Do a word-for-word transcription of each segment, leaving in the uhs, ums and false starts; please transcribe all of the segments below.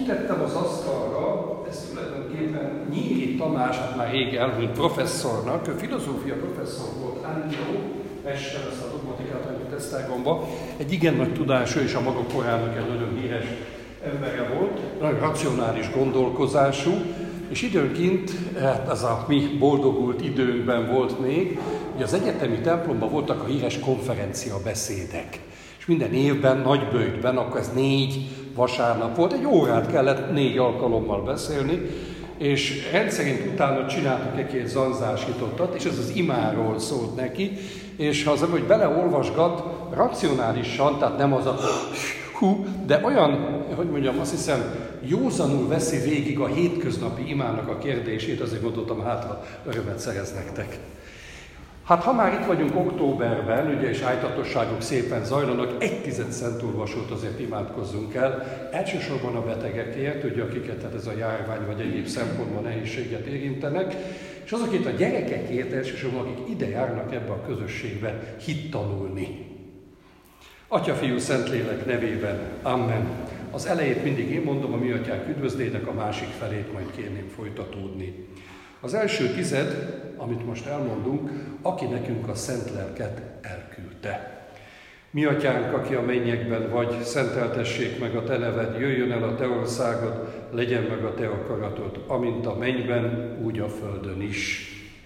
kitettem az asztalra, ez tulajdonképpen Nyíri Tamás, hát már rég elhűlt professzornak, ő filozófia professzor volt Angyó, Pesten, ezt a dogmatikát tanult Esztergomba, egy igen nagy tudású és a maga korának egy nagyon híres embere volt, nagyon racionális gondolkozású, és időnként, hát ez a mi boldogult időnkben volt még, hogy az egyetemi templomban voltak a híres konferenciabeszédek. És minden évben, nagyböjtben, akkor ez négy vasárnap volt, egy órát kellett négy alkalommal beszélni, és rendszerint utána csináltak egy-két zanzásítottat, és ez az imáról szólt neki, és ha az ember, hogy beleolvasgat, racionálisan, tehát nem az a hú, de olyan, hogy mondjam, azt hiszem, józanul veszi végig a hétköznapi imának a kérdését, azért gondoltam, hát ha örömet szerez nektek. Hát ha már itt vagyunk októberben, ugye, és ájtatosságok szépen zajlanak, egy tized szentolvasót azért imádkozzunk el, elsősorban a betegekért, ugye, akiket hát ez a járvány vagy egyéb szempontból nehézséget érintenek, és azokért a gyerekekért elsősorban, akik ide járnak ebbe a közösségbe hit tanulni. Atya, Fiú, Szentlélek nevében. Amen. Az elejét mindig én mondom, a mi atyánk üdvözlének, a másik felét majd kérném folytatódni. Az első tized, amit most elmondunk, aki nekünk a szent lelket elküldte. Mi atyánk, aki a mennyekben vagy, szenteltessék meg a te neved, jöjjön el a te országod, legyen meg a te akaratod, amint a mennyben, úgy a földön is.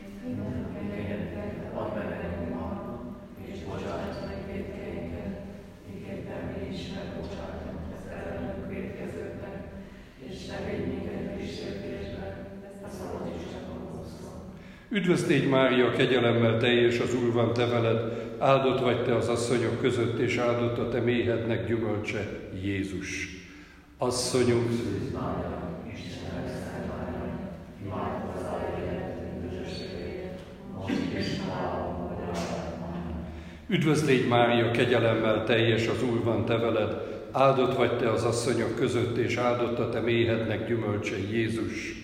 Üdvözl légy, Mária, kegyelemmel teljes, az Úr van te veled, áldott vagy te az asszonyok között, és áldott a te méhednek gyümölcse, Jézus. Asszonyunk, üdvözl légy, Mária, kegyelemmel teljes, az Úr van te veled, áldott vagy te az asszonyok között, és áldott a te méhednek gyümölcse, Jézus.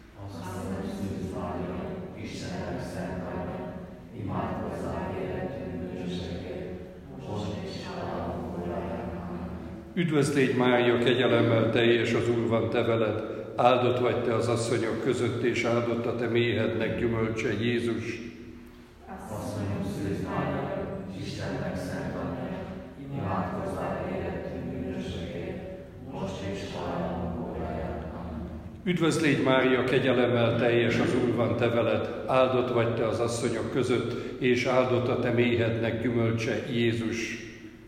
Üdvözl légy, Mária, kegyelemmel teljes, az Úr van te veled, áldott vagy te az asszonyok között, és áldott a te méhednek gyümölcse, Jézus. Asszonyom, szűz Mária, Istennek szent anyja, imádkozzál érettünk bűnösökért, most és halálunk óráján. Üdvözl légy, Mária, kegyelemmel teljes, az Úr van te veled, áldott vagy te az asszonyok között, és áldott a te méhednek gyümölcse, Jézus.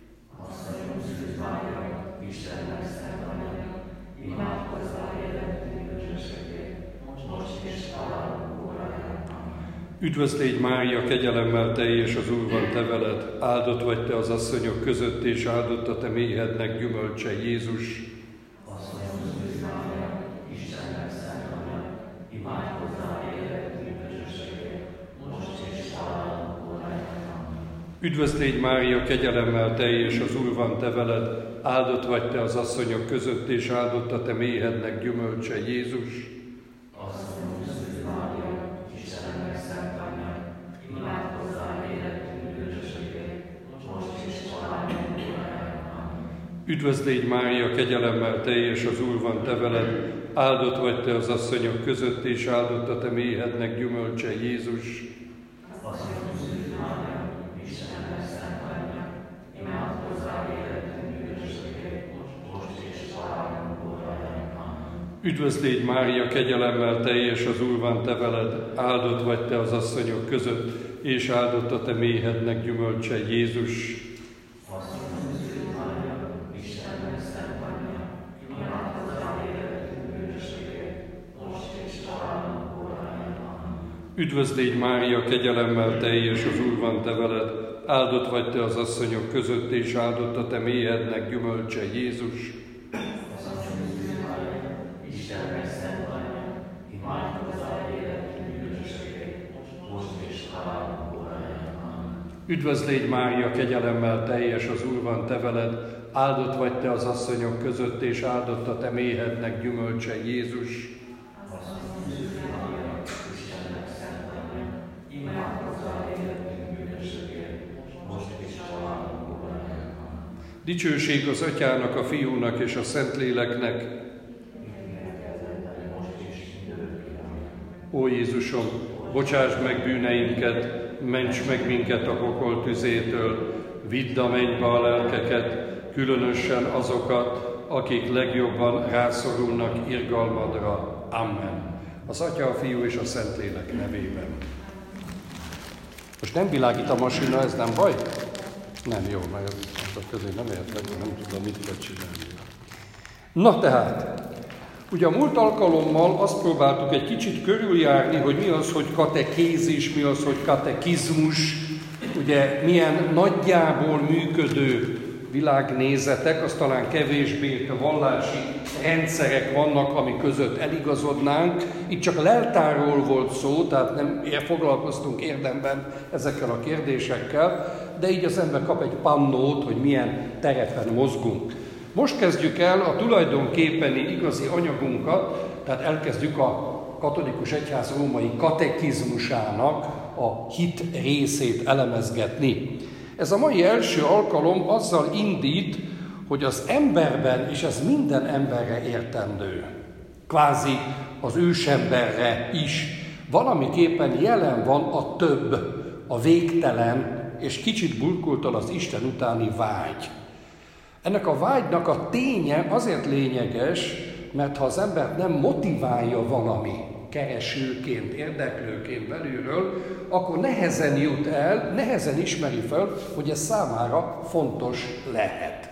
Üdvözl légy, Mária, kegyelemmel teljes, az Úr van te veled, áldott vagy te az asszonyok között, és áldott a te méhednek gyümölcse, Jézus. Asszonyom, szűz Mária, Istennek szent anyja, imádkozzál érettünk bűnösökért, most és halálunk óráján. Üdvözl légy, Mária, kegyelemmel teljes, az Úr van te veled, áldott vagy te az asszonyok között, és áldott a te méhednek gyümölcse, Jézus. Üdvözl légy, Mária, kegyelemmel teljes, az Úr van te veled, áldott vagy te az asszonyok között, és áldott a te méhednek gyümölcse, Jézus. Asszonyom, szűz Mária, Istennek szent anyja, imádkozzál érettünk bűnösökért, most és halálunk óráján. Üdvözl légy, Mária, kegyelemmel teljes, az Úr van te veled, áldott vagy te az asszonyok között, és áldott a te méhednek gyümölcse, Jézus. Üdvözl légy, Mária, kegyelemmel teljes, az Úr van te veled, áldott vagy te az asszonyok között, és áldott a te méhednek gyümölcse, Jézus. Istennek szent anyja, imádkozzál érettünk bűnösökért, most és halálunk óráján. Üdvözl légy, Mária, kegyelemmel teljes, az Úr van te veled, áldott vagy te az asszonyok között, és áldott a te méhednek gyümölcse, Jézus. Dicsőség az Atyának, a Fiúnak és a Szentléleknek. Ó Jézusom, bocsásd meg bűneinket, ments meg minket a pokol tüzétől, vidd a mennybe a lelkeket, különösen azokat, akik legjobban rászorulnak irgalmadra. Amen. Az Atya, a Fiú és a Szentlélek nevében. Most nem világít a masina, ez nem baj? Nem, jó, mert most közé nem értek, nem tudom, mit kell csinálni. Na tehát, ugye a múlt alkalommal azt próbáltuk egy kicsit körüljárni, hogy mi az, hogy katekézis, mi az, hogy katekizmus, ugye milyen nagyjából működő világnézetek, az talán kevésbé a vallási rendszerek vannak, ami között eligazodnánk. Itt csak leltárról volt szó, tehát nem foglalkoztunk érdemben ezekkel a kérdésekkel, de így az ember kap egy pannót, hogy milyen terepen mozgunk. Most kezdjük el a tulajdonképpeni igazi anyagunkat, tehát elkezdjük a katolikus egyház római katekizmusának a hit részét elemezgetni. Ez a mai első alkalom azzal indít, hogy az emberben, és ez minden emberre értendő, kvázi az ősemberre is, valamiképpen jelen van a több, a végtelen, és kicsit burkoltan az Isten utáni vágy. Ennek a vágynak a ténye azért lényeges, mert ha az embert nem motiválja valami, keresőként, érdeklőként belülről, akkor nehezen jut el, nehezen ismeri fel, hogy ez számára fontos lehet.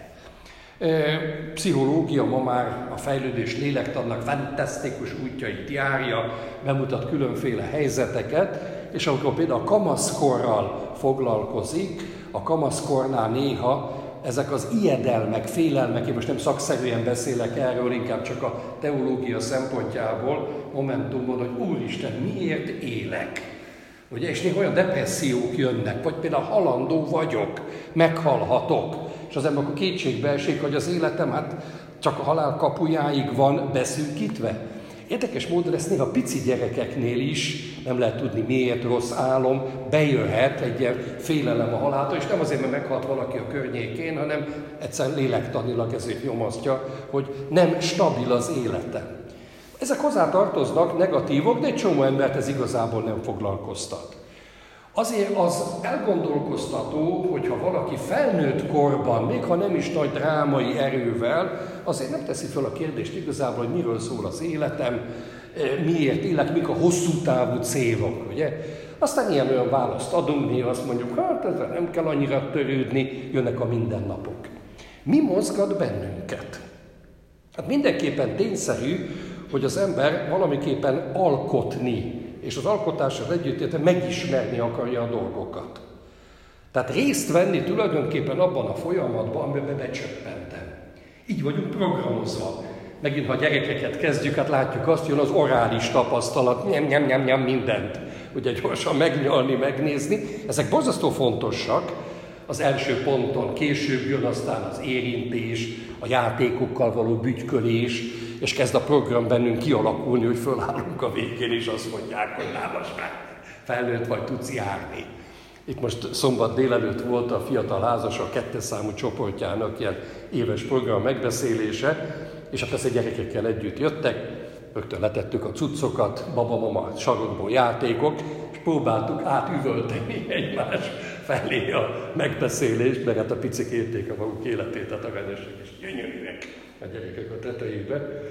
Pszichológia ma már a fejlődés lélektannak fantasztikus útjait járja, bemutat különféle helyzeteket, és amikor például a kamaszkorral foglalkozik, a kamaszkornál néha ezek az ijedelmek, félelmek, én most nem szakszerűen beszélek erről, inkább csak a teológia szempontjából, momentumban, hogy Úristen, miért élek? Ugye, és néha olyan depressziók jönnek, vagy például halandó vagyok, meghalhatok, és az ember akkor kétségbe esik, hogy az életem hát csak a halál kapujáig van beszűkítve. Érdekes módon ezt néha pici gyerekeknél is, nem lehet tudni miért, rossz álom, bejöhet egy ilyen félelem a haláltól, és nem azért, mert meghalt valaki a környékén, hanem egyszerűen lélektanilag ezért nyomasztja, hogy nem stabil az élete. Ezek hozzá tartoznak negatívok, de egy csomó embert ez igazából nem foglalkoztat. Azért az elgondolkoztató, hogyha valaki felnőtt korban, még ha nem is nagy drámai erővel, azért nem teszi fel a kérdést igazából, hogy miről szól az életem, miért élek, mik a hosszú távú célok, ugye? Aztán ilyen-olyan választ adunk, néha azt mondjuk, hát ezzel nem kell annyira törődni, jönnek a mindennapok. Mi mozgat bennünket? Hát mindenképpen tényszerű, hogy az ember valamiképpen alkotni, és az alkotással együtt megismerni akarja a dolgokat. Tehát részt venni tulajdonképpen abban a folyamatban, amiben becsöppentem. Így vagyunk programozva. Megint, ha gyerekeket kezdjük, hát látjuk azt, jön az orális tapasztalat, nyem, nyem, nyem, nyem, mindent. Ugye gyorsan megnyalni, megnézni. Ezek borzasztó fontosak az első ponton. Később jön aztán az érintés, a játékokkal való bütykölés, és kezd a program bennünk kialakulni, hogy fölállunk a végén, és azt mondják, hogy lábas már felnőtt vagy, tudsz járni. Itt most szombat délelőtt volt a fiatal házasok kettes számú csoportjának ilyen éves program megbeszélése, és hát persze gyerekekkel együtt jöttek, rögtön letettük a cuccokat, baba-mama sarokból játékok, és próbáltuk átüvölteni egymás felé a megbeszélést, mert hát a picik érték a maguk életét, tehát aranyosok és gyönyörűek a gyerekek a tetejébe,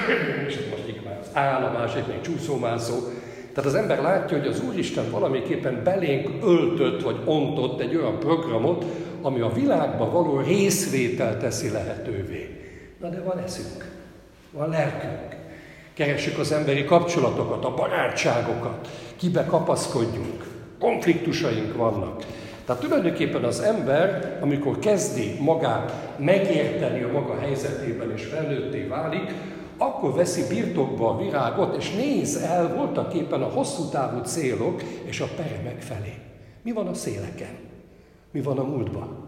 és ott most így már áll, a másik még csúszómászó. Tehát az ember látja, hogy az Úristen valamiképpen belénk öltött, vagy ontott egy olyan programot, ami a világban való részvétel teszi lehetővé. Na de van eszünk, van lelkünk. Keressük az emberi kapcsolatokat, a barátságokat, kibe kapaszkodjunk, konfliktusaink vannak. Tehát tulajdonképpen az ember, amikor kezdi magát megérteni a maga helyzetében és felnőtté válik, akkor veszi birtokba a virágot, és néz el voltaképpen a hosszú távú célok és a peremek felé. Mi van a széleken? Mi van a múltban?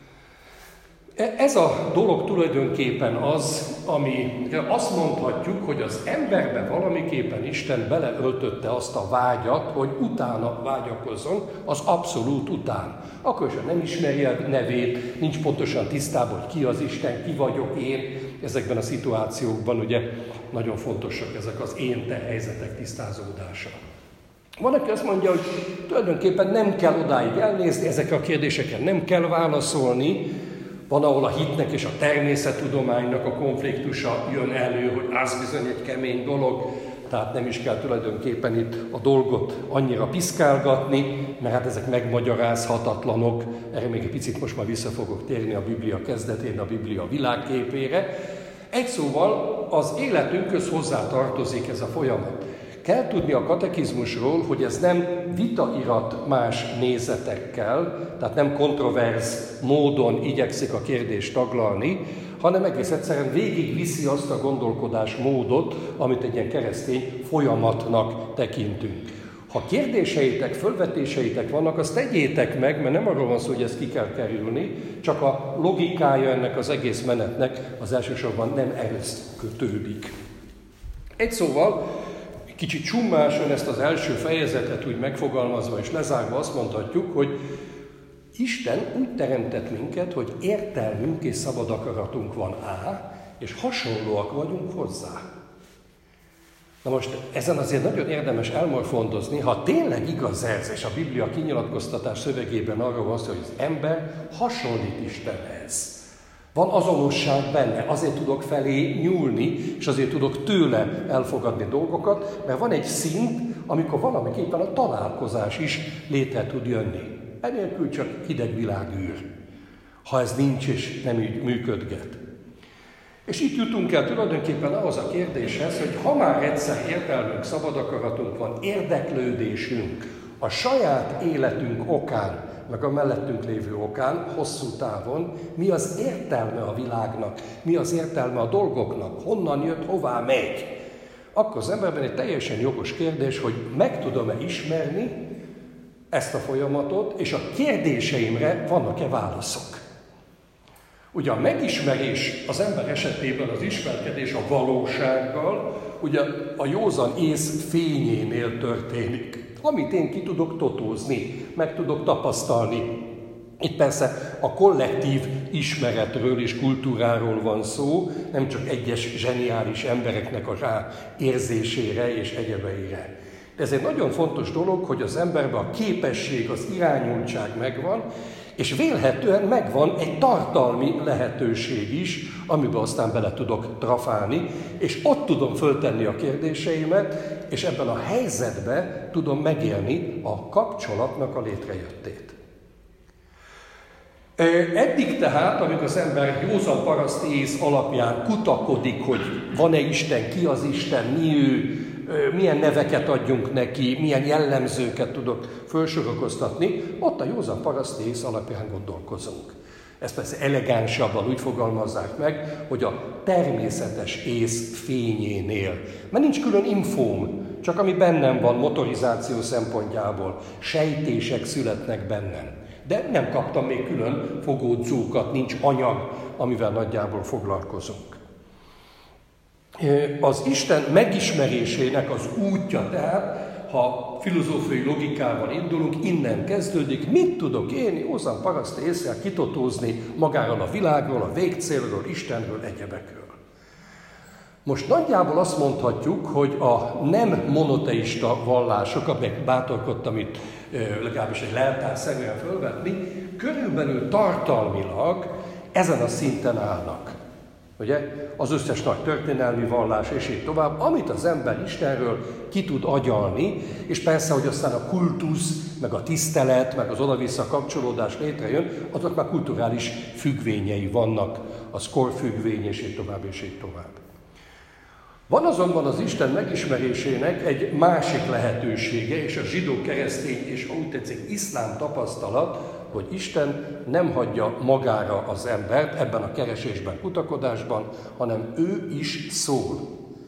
Ez a dolog tulajdonképpen az, ami azt mondhatjuk, hogy az emberbe valamiképpen Isten beleöltötte azt a vágyat, hogy utána vágyakozzon, az abszolút után. Akkor is, ha nem ismeri a nevét, nincs pontosan tisztában, hogy ki az Isten, ki vagyok én, ezekben a szituációkban ugye nagyon fontosak ezek az én-te helyzetek tisztázódása. Van, aki azt mondja, hogy tulajdonképpen nem kell odáig elnézni, ezekre a kérdéseken nem kell válaszolni. Van, ahol a hitnek és a természettudománynak a konfliktusa jön elő, hogy az bizony egy kemény dolog, tehát nem is kell tulajdonképpen itt a dolgot annyira piszkálgatni, mert hát ezek megmagyarázhatatlanok. Erre még egy picit most már vissza fogok térni a Biblia kezdetén, a Biblia világképére. Egy szóval az életünkhöz hozzátartozik ez a folyamat. Kell tudni a katekizmusról, hogy ez nem vitairat más nézetekkel, tehát nem kontroverz módon igyekszik a kérdést taglalni, hanem egész egyszerűen végigviszi azt a gondolkodásmódot, amit egy ilyen keresztény folyamatnak tekintünk. Ha kérdéseitek, fölvetéseitek vannak, azt tegyétek meg, mert nem arról van szó, hogy ezt ki kell kerülni, csak a logikája ennek az egész menetnek az elsősorban nem ehhez kötődik. Egy szóval, kicsit csummásan ezt az első fejezetet úgy megfogalmazva és lezárva azt mondhatjuk, hogy Isten úgy teremtett minket, hogy értelmünk és szabad akaratunk van á, és hasonlóak vagyunk hozzá. Na most ezen azért nagyon érdemes elmorfondozni, ha tényleg igaz ez, és a Biblia kinyilatkoztatás szövegében arról van szó, hogy az ember hasonlít Istenhez. Van azonosság benne, azért tudok felé nyúlni, és azért tudok tőle elfogadni dolgokat, mert van egy szint, amikor valamiképpen a találkozás is létre tud jönni. Enélkül csak hideg világűr, ha ez nincs és nem így működget. És itt jutunk el tulajdonképpen ahhoz a kérdéshez, hogy ha már egyszer értelmünk, szabad akaratunk van, érdeklődésünk a saját életünk okán, meg a mellettünk lévő okán, hosszú távon, mi az értelme a világnak, mi az értelme a dolgoknak, honnan jött, hová megy, akkor az emberben egy teljesen jogos kérdés, hogy meg tudom-e ismerni ezt a folyamatot, és a kérdéseimre vannak-e válaszok. Ugye a megismerés az ember esetében az ismerkedés a valósággal, ugye a józan ész fényénél történik. Amit én ki tudok totózni, meg tudok tapasztalni. Itt persze a kollektív ismeretről és kultúráról van szó, nem csak egyes zseniális embereknek a ráérzésére és egyebeire. Ez egy nagyon fontos dolog, hogy az emberben a képesség, az irányultság megvan, és vélhetően megvan egy tartalmi lehetőség is, amiben aztán bele tudok trafálni, és ott tudom föltenni a kérdéseimet, és ebben a helyzetben tudom megélni a kapcsolatnak a létrejöttét. Eddig tehát, amikor az ember józan paraszti ész alapján kutakodik, hogy van-e Isten, ki az Isten, mi ő, milyen neveket adjunk neki, milyen jellemzőket tudok fölsorakoztatni, ott a józan paraszti ész alapján gondolkozunk. Ezt persze elegánsabban úgy fogalmazzák meg, hogy a természetes ész fényénél. Mert nincs külön infóm, csak ami bennem van motorizáció szempontjából, sejtések születnek bennem. De nem kaptam még külön fogódzókat, nincs anyag, amivel nagyjából foglalkozunk. Az Isten megismerésének az útja tehát, ha filozófiai logikával indulunk, innen kezdődik, mit tudok én józan paraszti ésszel kitotózni magáról a világról, a végcélről, Istenről, egyebekről. Most nagyjából azt mondhatjuk, hogy a nem monoteista vallások, amelyek bátorkodtam itt legalábbis egy leltárszerűen fölvetni, körülbelül tartalmilag ezen a szinten állnak. Ugye? Az összes nagy történelmi vallás, és így tovább, amit az ember Istenről ki tud agyalni, és persze, hogy aztán a kultusz, meg a tisztelet, meg az oda-vissza kapcsolódás létrejön, azok már kulturális függvényei vannak, az korfüggvény, és így tovább, és így tovább. Van azonban az Isten megismerésének egy másik lehetősége, és a zsidó-keresztény, és ha úgy tetszik, iszlám tapasztalat, hogy Isten nem hagyja magára az embert ebben a keresésben, kutakodásban, hanem ő is szól.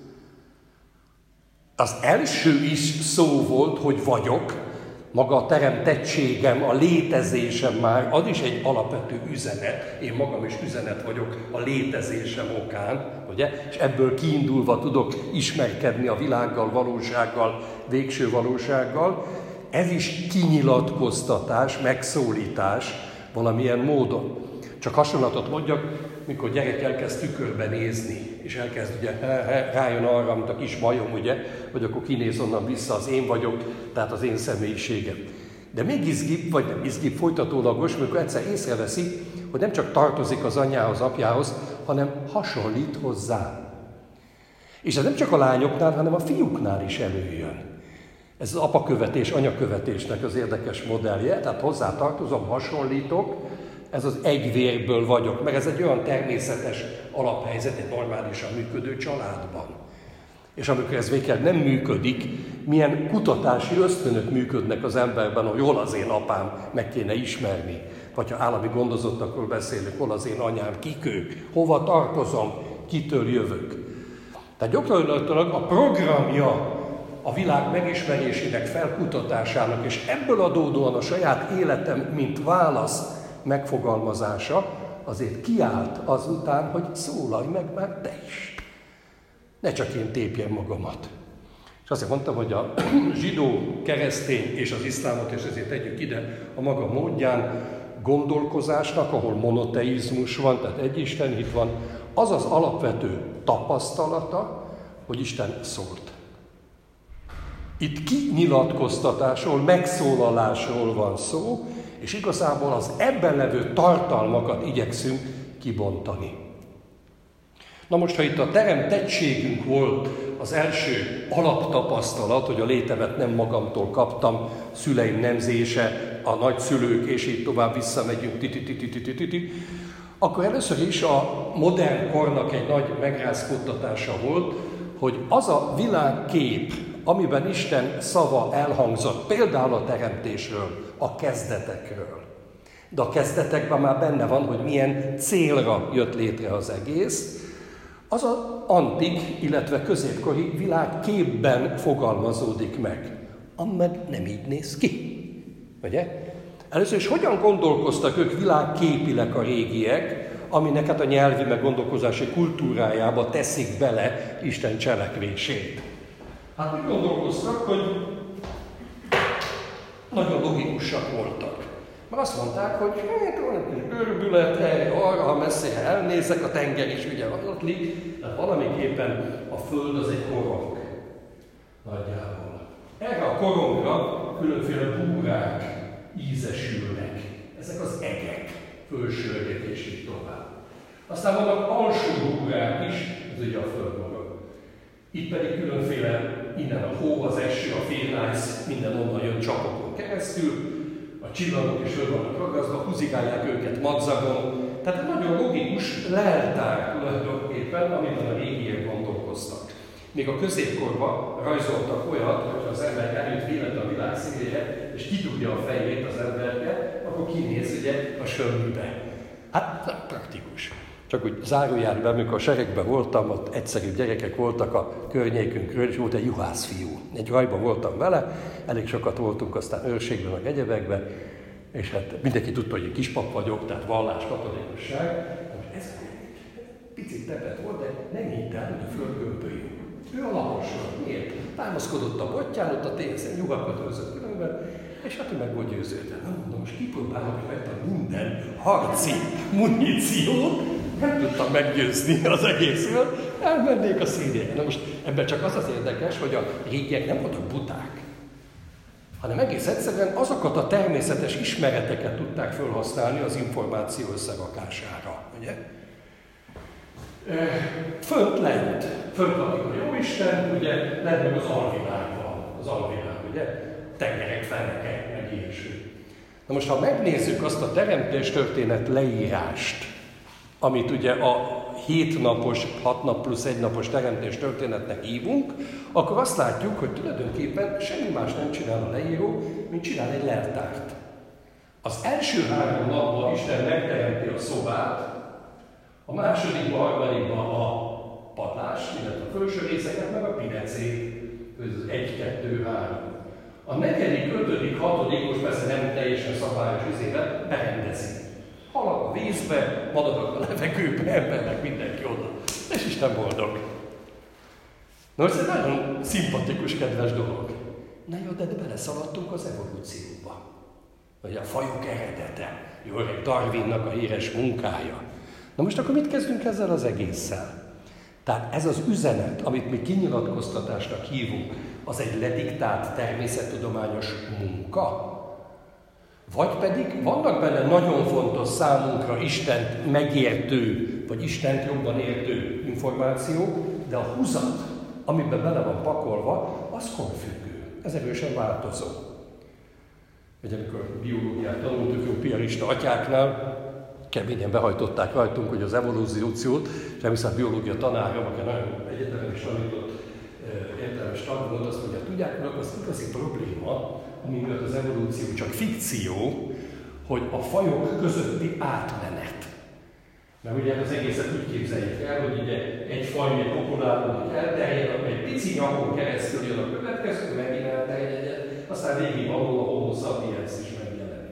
Az első is szó volt, hogy vagyok, maga a teremtettségem, a létezésem már, az is egy alapvető üzenet. Én magam is üzenet vagyok a létezésem okán, ugye? És ebből kiindulva tudok ismerkedni a világgal, valósággal, végső valósággal. Ez is kinyilatkoztatás, megszólítás valamilyen módon. Csak hasonlatot mondjak, mikor gyerek elkezd tükörbe nézni, és elkezd ugye rájön arra, mint a kis majom, ugye, hogy akkor kinéz onnan vissza, az én vagyok, tehát az én személyiségem. De még izgibb, vagy nem izgibb, folytatólagos, mikor egyszer észreveszi, hogy nem csak tartozik az anyjához, apjához, hanem hasonlít hozzá. És ez nem csak a lányoknál, hanem a fiúknál is előjön. Ez az apakövetés, anyakövetésnek az érdekes modellje, tehát hozzá tartozom, hasonlítok, ez az egy vérből vagyok, meg ez egy olyan természetes alaphelyzet egy normálisan működő családban. És amikor ez végig nem működik, milyen kutatási ösztönök működnek az emberben, hogy hol az én apám, meg kéne ismerni. Vagy ha állami gondozottakról beszélünk, hol az én anyám, kik ők, hova tartozom, kitől jövök. Tehát gyakorlatilag a programja a világ megismerésének, felkutatásának, és ebből adódóan a saját életem, mint válasz megfogalmazása, azért kiállt azután, hogy szólalj meg már te is. Ne csak én tépjem magamat. És azt mondtam, hogy a zsidó, keresztény és az iszlámot, és ezért tegyük ide a maga módján, gondolkozásnak, ahol monoteizmus van, tehát egy istenhit van, az az alapvető tapasztalata, hogy Isten szólt. Itt kinyilatkoztatásról, megszólalásról van szó, és igazából az ebben levő tartalmakat igyekszünk kibontani. Na most, ha itt a teremtettségünk volt az első alaptapasztalat, hogy a létemet nem magamtól kaptam, szüleim nemzése, a nagyszülők, és így tovább visszamegyünk, titi-titi-titi-titi, akkor először is a modern kornak egy nagy megrázkódtatása volt, hogy az a világkép, amiben Isten szava elhangzott, például a teremtésről, a kezdetekről. De a kezdetekben már benne van, hogy milyen célra jött létre az egész, az az antik, illetve középkori világképben fogalmazódik meg, amely nem így néz ki. Ugye? Először is hogyan gondolkoztak ők világképileg a régiek, aminek hát a nyelvi meg gondolkozási kultúrájába teszik bele Isten cselekvését. Hát úgy gondolkoztak, hogy nagyon logikusak voltak. Mert azt mondták, hogy hát van egy kis görbület, arra, ha messzire elnézek, a tenger is ugye adatlik, tehát valamiképpen a Föld az egy korong. Nagyjából. Erre a korongra különféle búrák ízesülnek. Ezek az egek, fölsörgek és így tovább. Aztán vannak alsó búrák is, ez ugye a Földmaga. Itt pedig különféle, innen a hó, az eső, a félnájsz, minden onnan jön csapokon keresztül, a csillagok is föl vannak ragasztva, húzigálják őket madzagon. Tehát nagyon logikus leltár tulajdonképpen, amiben a régiek gondolkoztak. Még a középkorban rajzoltak olyat, hogyha az ember előtt véletlen a világ szélére, és kidugja a fejét az emberke, akkor kinéz ugye a söműbe. Hát praktikus. Csak úgy zárójelben, amikor a seregben voltam, ott egyszerű gyerekek voltak a környékünkről, és volt egy juhász fiú. Egy rajban voltam vele, elég sokat voltunk aztán őrségben, meg egyebekben, és hát mindenki tudta, hogy én kispap vagyok, tehát vallás, katolikusság. Most ez picit tepet volt, de nem hitt el, hogy a föld gömbölyű. Ő a lapos volt. Miért? Támaszkodott a bottyán, ott a tényszer nyugakat őrzött különben, és hát ő meg volt győződve. Na mondom, most kipróbálok rajta minden harci muníciót, nem tudtam meggyőzni az egészről, elmennék a szíriek. Na most ebben csak az az érdekes, hogy a régiek nem voltak buták, hanem egész egyszerűen azokat a természetes ismereteket tudták felhasználni az információ összerakására. Ugye? Fönt lent, fönt van a Jóisten, ugye, lent meg az alvilágban, az alvilág, ugye, tengerek, fenekek, meg ilyesmi. Na most, ha megnézzük azt a teremtéstörténet leírást, amit ugye a hétnapos, hat nap plusz egy napos teremtéstörténetnek hívunk, akkor azt látjuk, hogy tulajdonképpen semmi más nem csinál a leíró, mint csinál egy leltárt. Az első három napban Isten megteremti a szobát, a másodikban, harmadikban a padlást, illetve a felső részeket, meg a pinecét, ez egy, kettő, három. A negyedik, ötödik, hatodik, most persze nem teljesen szabályos izével, berendezi. Halak a vízbe, madarak a levegőbe, embernek mindenki oda. És Isten boldog. Na, ez egy nagyon szimpatikus, kedves dolog. Na jó, de beleszaladtunk az evolúcióba. Vagy a fajok eredete. Jó, Darwinnak a híres munkája. Na most akkor mit kezdünk ezzel az egésszel? Tehát ez az üzenet, amit mi kinyilatkoztatásnak hívunk, az egy lediktált természettudományos munka? Vagy pedig vannak benne nagyon fontos számunkra Istent megértő, vagy Istent jobban értő információk, de a húzat, amiben bele van pakolva, az konfüggő. Ez erősen változó. Ugye amikor biológiát tanultuk jó piarista atyáknál, keményen behajtották rajtunk, hogy az evolúciót, és nem hiszem biológia tanárom, aki nagyon egyetemen is tanított, értelmes tag volt, azt mondja, tudják, hogy az igazi probléma, ami miatt az evolúció csak fikció, hogy a fajok közötti átmenet. Mert ugye az egészet úgy képzeljük el, hogy ugye egy faj még populálódik, elterjed, akkor egy pici nyakon keresztül jön a következő, megint elterjed, aztán végig való a homo sapiens is megjelenik.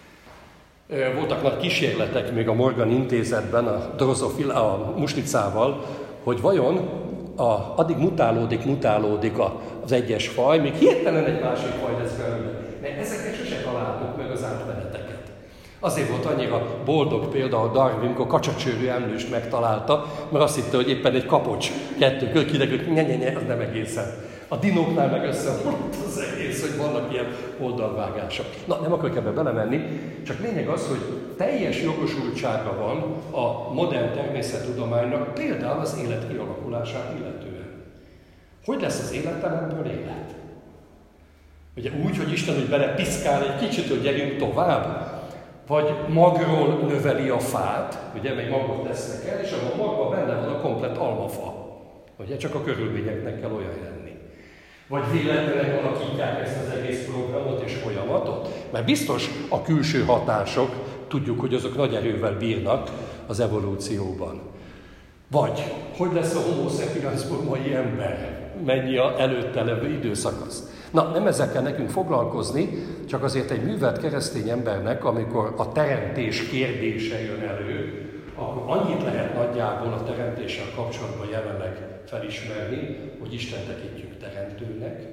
Voltak nagy kísérletek még a Morgan intézetben, a drozofila, a muslicával, hogy vajon a, addig mutálódik, mutálódik az egyes faj, még hirtelen egy másik faj lesz belőle. Mert ezeket sose találtuk meg az átmeneteket. Azért volt annyira boldog például Darwin, amikor kacsacsőrű emlőst megtalálta, mert azt hitte, hogy éppen egy kapocs kettő, kiderült, nye, nye, nye, az nem egészen. A dinóknál meg összeomlott az egész, hogy vannak ilyen oldalvágások. Na, nem akarok ebbe belemenni, csak lényeg az, hogy teljes jogosultsága van a modern természettudománynak például az élet kialakulását illetően. Hogy lesz az életelemről élet? Ugye úgy, hogy Isten úgy belepiszkál egy kicsit, hogy gyerünk tovább, vagy magról növeli a fát, ugye, meg magot tesznek el, és abban a magban benne van a komplett almafa. Ugye, csak a körülményeknek kell olyan lenni. Vagy véletlenül alakítják ezt az egész programot és folyamatot? Mert biztos a külső hatások, tudjuk, hogy azok nagy erővel bírnak az evolúcióban. Vagy, hogy lesz a homo sapiensból mai ember? Mennyi a előtte levő időszakasz? Na, nem ezzel kell nekünk foglalkozni, csak azért egy művelt keresztény embernek, amikor a teremtés kérdése jön elő, akkor annyit lehet nagyjából a teremtéssel kapcsolatban jelenleg felismerni, hogy Isten tekintjük teremtőnek,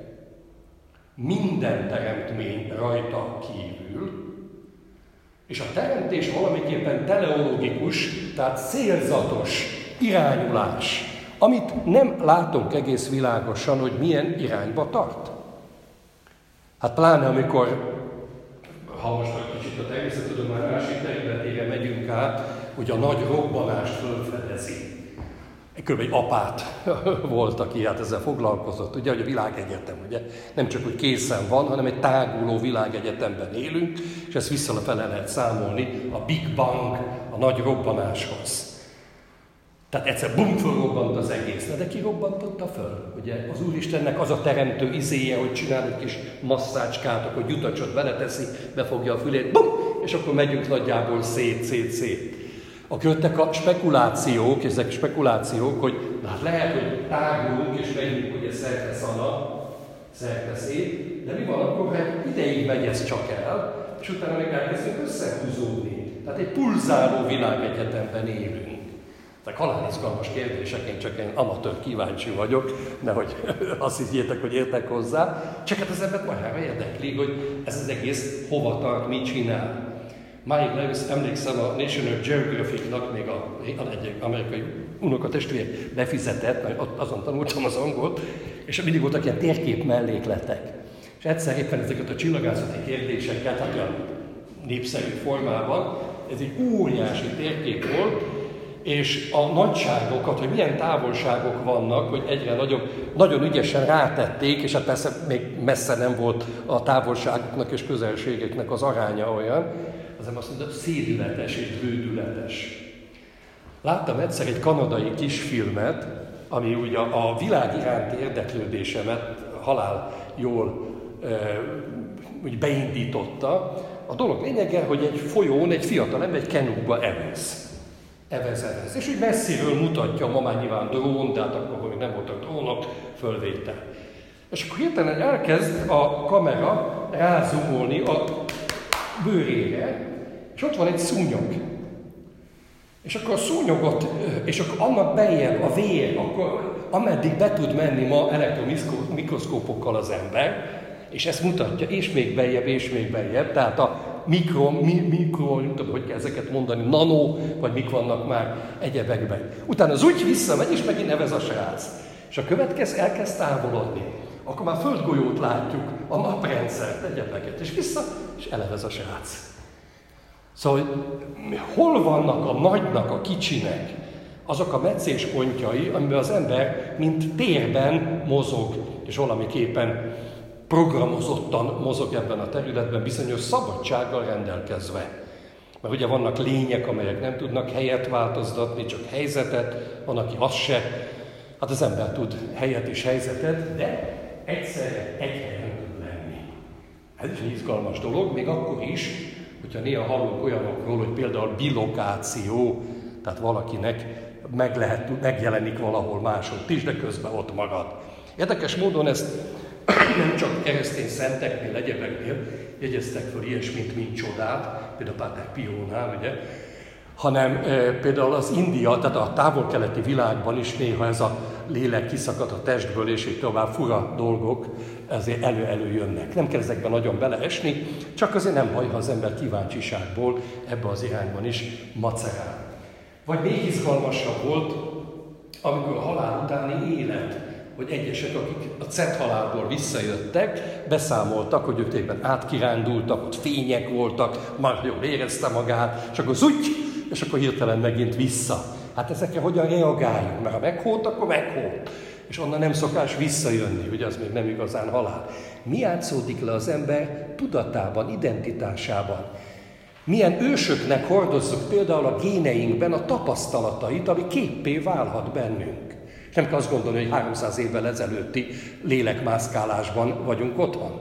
minden teremtmény rajta kívül, és a teremtés valamiképpen teleológikus, tehát célzatos irányulás, amit nem látunk egész világosan, hogy milyen irányba tart. Hát pláne amikor, ha most egy kicsit a természettudomány másik területére megyünk át, hogy a nagy robbanást fölfedezi. Kb. Egy apát volt, aki hát ezzel foglalkozott, ugye, hogy a világegyetem, ugye, nem csak, hogy készen van, hanem egy táguló világegyetemben élünk, és ezt visszafele lehet számolni a Big Bang, a nagy robbanáshoz. Tehát egyszer bum, fölrobbant az egész. De ki robbantotta föl? Ugye az Úristennek az a teremtő izéje, hogy csinál egy kis masszácskát, akkor gyutacsot beleteszi, befogja a fülét, bum, és akkor megyünk nagyjából szét, szét, szét. Akkor jöttek a spekulációk, ezek spekulációk, hogy hát lehet, hogy tágulunk, és megyünk ugye szerte szana, szerte szét, de mi van akkor, ha egy ideig megy ez csak el, és utána meg elkezdünk összehúzódni. Tehát egy pulzáló világegyetemben élünk. Ezek halálizgalmas kérdések, én csak egy amatőr kíváncsi vagyok, nehogy azt higgyétek, hogy értek hozzá. Csak hát az embert magára érdekli, hogy ez az egész hova tart, mit csinál. Máig emlékszem, a National Geographic-nak még a, egy amerikai unokatestvér befizetett, mert azon tanultam az angolt, és mindig voltak ilyen térkép mellékletek. És egyszer éppen ezeket a csillagászati kérdéseket, hát olyan népszerű formában, ez egy óriási térkép volt, és a nagyságokat, hogy milyen távolságok vannak, hogy egyre nagyobb, nagyon ügyesen rátették, és hát persze még messze nem volt a távolságoknak és közelségeknek az aránya olyan, azért azt mondta, szédületes és bődületes. Láttam egyszer egy kanadai kisfilmet, ami ugye a világ iránti érdeklődésemet halál jól e, úgy beindította. A dolog lényege, hogy egy folyón egy fiatal ember egy kenúba evez. Evez, evez. És úgy messziről mutatja, ma már nyilván drón, de hát akkor még nem voltak drónok, fölvétel. És akkor hirtelen elkezd a kamera rázumolni a bőrére, és ott van egy szúnyog. És akkor a szúnyogot, és akkor annak beljebb a vér, akkor ameddig be tud menni ma elektromikroszkópokkal az ember, és ezt mutatja, és még beljebb, és még beljebb, tehát a mikro, mi, mikro, nem tudom, hogy kell ezeket mondani, nano, vagy mik vannak már egyebekben. Utána az úgy visszamegy, és megint nevez a srác. És a következő elkezd távolodni. Akkor már földgolyót látjuk, a naprendszert, egyebeket, és vissza, és elevez a srác. Szóval hol vannak a nagynak, a kicsinek azok a meccéspontjai, amiben az ember mint térben mozog, és valamiképpen programozottan mozog ebben a területben, bizonyos szabadsággal rendelkezve. Mert ugye vannak lények, amelyek nem tudnak helyet változtatni, csak helyzetet, van, aki az se. Hát az ember tud helyet és helyzetet, de egyszerre egy helyen tud lenni. Ez is egy izgalmas dolog, még akkor is, hogyha néha hallunk olyanokról, hogy például bilokáció, tehát valakinek meg lehet, megjelenik valahol másodt is, de közben ott magad. Érdekes módon ezt nem csak keresztény szenteknél, egyebeknél jegyeztek fel ilyesmit, mint csodát, például Páter Piónál, ugye, hanem e, például az India, tehát a távol-keleti világban is néha ez a lélek kiszakad a testből, és így tovább fura dolgok ezért elő-elő jönnek. Nem kell ezekben nagyon beleesni, csak azért nem baj, ha az ember kíváncsiságból ebbe az irányban is macerál. Vagy még izgalmasabb volt, amikor a halál utáni élet, hogy egyesek, akik a cethalálból visszajöttek, beszámoltak, hogy ők tényleg átkirándultak, ott fények voltak, már jól érezte magát, és akkor zúgy, és akkor hirtelen megint vissza. Hát ezekre hogyan reagáljunk? Mert ha meghólt, akkor meghólt. És onnan nem szokás visszajönni, ugye az még nem igazán halál. Mi játszódik le az ember tudatában, identitásában? Milyen ősöknek hordozzuk például a géneinkben a tapasztalatait, ami képpé válhat bennünk. Nem kell azt gondolni, hogy háromszáz évvel ezelőtti lélekmászkálásban vagyunk otthon.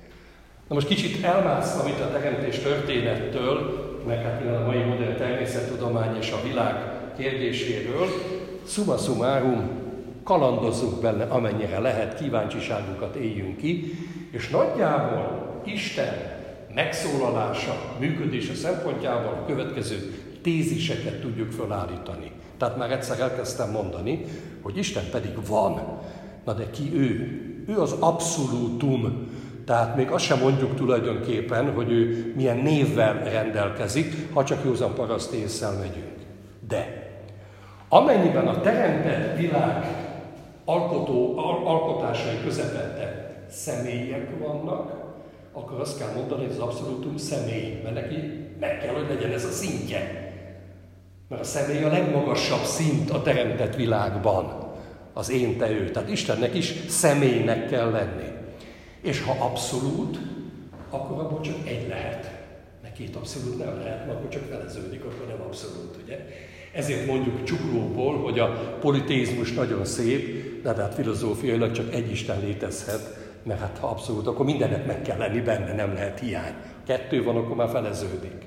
Na most kicsit elmásztam itt a teremtés történettől, meg hát a mai modern természettudomány és a világ kérdéséről. Summa summarum, kalandozzunk benne, amennyire lehet, kíváncsiságunkat éljünk ki, és nagyjából Isten megszólalása, működése szempontjából a következő téziseket tudjuk felállítani. Tehát már egyszer elkezdtem mondani, hogy Isten pedig van. Na de ki ő? Ő az abszolútum. Tehát még azt sem mondjuk tulajdonképpen, hogy ő milyen névvel rendelkezik, ha csak józan paraszti ésszel megyünk. De amennyiben a teremtett világ alkotó, al- alkotásai közepette személyek vannak, akkor azt kell mondani, hogy az abszolútum személy, mert neki meg kell, hogy legyen ez a szintje. Mert a személy a legmagasabb szint a teremtett világban, az én, te, ő. Tehát Istennek is személynek kell lenni. És ha abszolút, akkor abból csak egy lehet. Mert két abszolút nem lehet, mert akkor csak feleződik, akkor nem abszolút, ugye? Ezért mondjuk csuklóból, hogy a politeizmus nagyon szép, de hát filozófiailag csak egy Isten létezhet, mert hát ha abszolút, akkor mindennek meg kell lenni benne, nem lehet hiány. Kettő van, akkor már feleződik.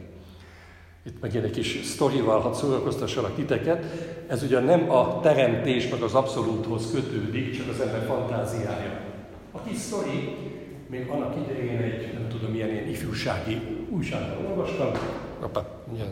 Itt megint egy kis sztorival, hadd szórakoztassalak titeket. Ez ugye nem a teremtés meg az abszolúthoz kötődik, csak az ember fantáziája. A kis sztori, még annak idején egy, nem tudom, milyen ilyen ifjúsági újságban olvastam, Apa,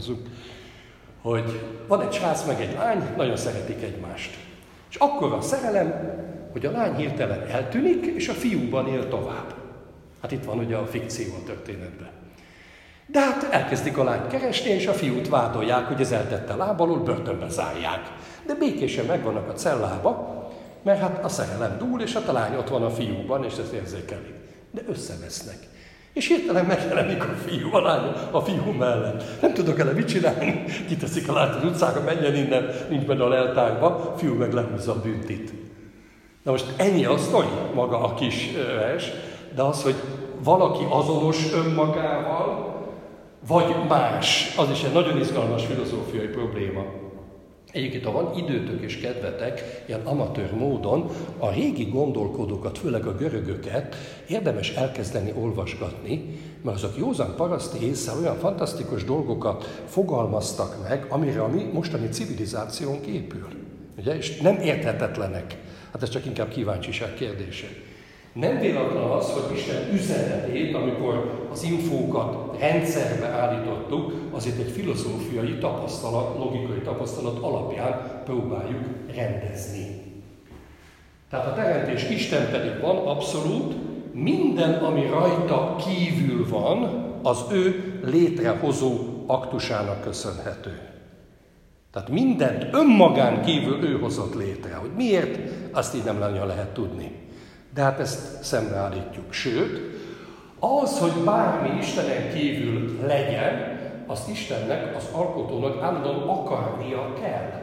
hogy van egy srác meg egy lány, nagyon szeretik egymást. És akkor a szerelem, hogy a lány hirtelen eltűnik, és a fiúban él tovább. Hát itt van ugye a fikció a történetben. De hát elkezdik a lányt keresni, és a fiút vádolják, hogy ez eltette lábalól, börtönbe zárják. De békésen megvannak a cellába, mert hát a szerelem dúl, és hát a lány ott van a fiúban, és ezt érzékelik. De összevesznek. És hirtelen megjelenik a fiú, a lány a fiú mellett. Nem tudok ele mit csinálni, kiteszik a lányt az utcára, menjen innen, nincs benne a leltárba, a fiú meg lehúzza a büntit. Na most ennyi a sztori, maga a kis vers, de az, hogy valaki azonos önmagával, vagy más, az is egy nagyon izgalmas filozófiai probléma. Egyébként, ha van időtök és kedvetek, ilyen amatőr módon a régi gondolkodókat, főleg a görögöket érdemes elkezdeni olvasgatni, mert azok józan paraszti ésszel olyan fantasztikus dolgokat fogalmaztak meg, amire a mi mostani civilizációnk épül. Ugye? És nem érthetetlenek. Hát ez csak inkább kíváncsiság kérdése. Nem véletlen az, hogy Isten üzenetét, amikor az infókat rendszerbe állítottuk, azért egy filozófiai tapasztalat, logikai tapasztalat alapján próbáljuk rendezni. Tehát a teremtés Isten pedig van, abszolút, minden, ami rajta kívül van, az ő létrehozó aktusának köszönhető. Tehát mindent önmagán kívül ő hozott létre. Hogy miért, azt így nem nagyon lehet tudni. De hát ezt szembeállítjuk. Sőt, az, hogy bármi Istenen kívül legyen, azt Istennek, az alkotónak állandóan akarnia kell.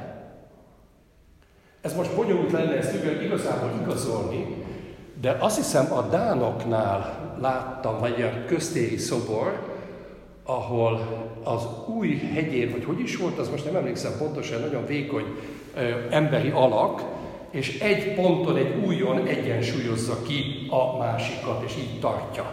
Ez most bonyolult lenne ezt igazából igazolni, de azt hiszem a dánoknál láttam, vagy egy köztéri szobor, ahol az új hegyén, vagy hogy is volt, az most nem emlékszem pontosan, nagyon vékony ö, emberi alak, és egy ponton, egy újon egyensúlyozza ki a másikat, és így tartja.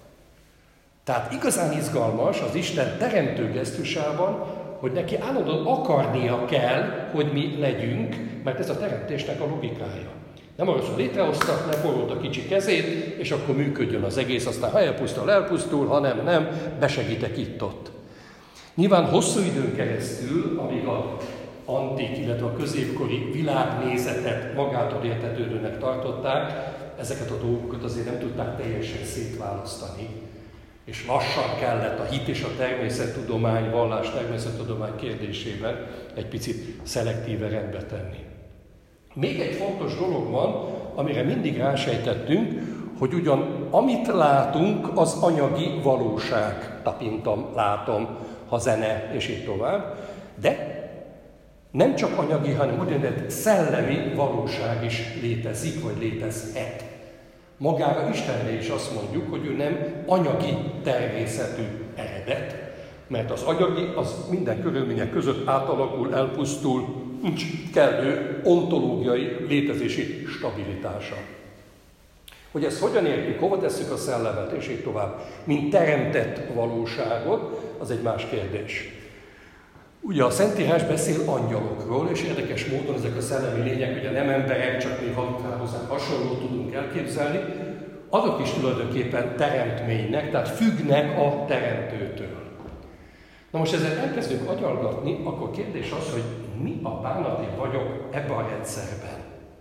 Tehát igazán izgalmas az Isten teremtő gesztusában, hogy neki állandóan akarnia kell, hogy mi legyünk, mert ez a teremtésnek a logikája. Nem arra, hogy létrehoztak, ne forrult a kicsi kezét, és akkor működjön az egész, aztán ha elpusztul, elpusztul, ha nem, nem, besegítek itt-ott. Nyilván hosszú időn keresztül, amíg a antik, illetve a középkori világnézetet magától értetődőnek tartották, ezeket a dolgokat azért nem tudták teljesen szétválasztani. És lassan kellett a hit és a természettudomány, vallás természettudomány kérdésében egy picit szelektíve rendbe tenni. Még egy fontos dolog van, amire mindig rásejtettünk, hogy ugyan amit látunk, az anyagi valóság, tapintom, látom, ha zene, és így tovább, de nem csak anyagi, hanem úgynevezett szellemi valóság is létezik, vagy létezhet. Magára Istenre is azt mondjuk, hogy ő nem anyagi természetű eredet, mert az anyagi az minden körülmények között átalakul, elpusztul, nincs kellő ontológiai létezési stabilitása. Hogy ezt hogyan értjük, hova tesszük a szellemet, és így tovább, mint teremtett valóságot, az egy más kérdés. Ugye a Szentírás beszél angyalokról, és érdekes módon ezek a szellemi lények, ugye nem emberek, csak mi hozzá hasonlót tudunk elképzelni, azok is tulajdonképpen teremtménynek, tehát függnek a teremtőtől. Na most ezzel elkezdünk agyalgatni, akkor kérdés az, hogy mi a bánat én vagyok ebben a rendszerben?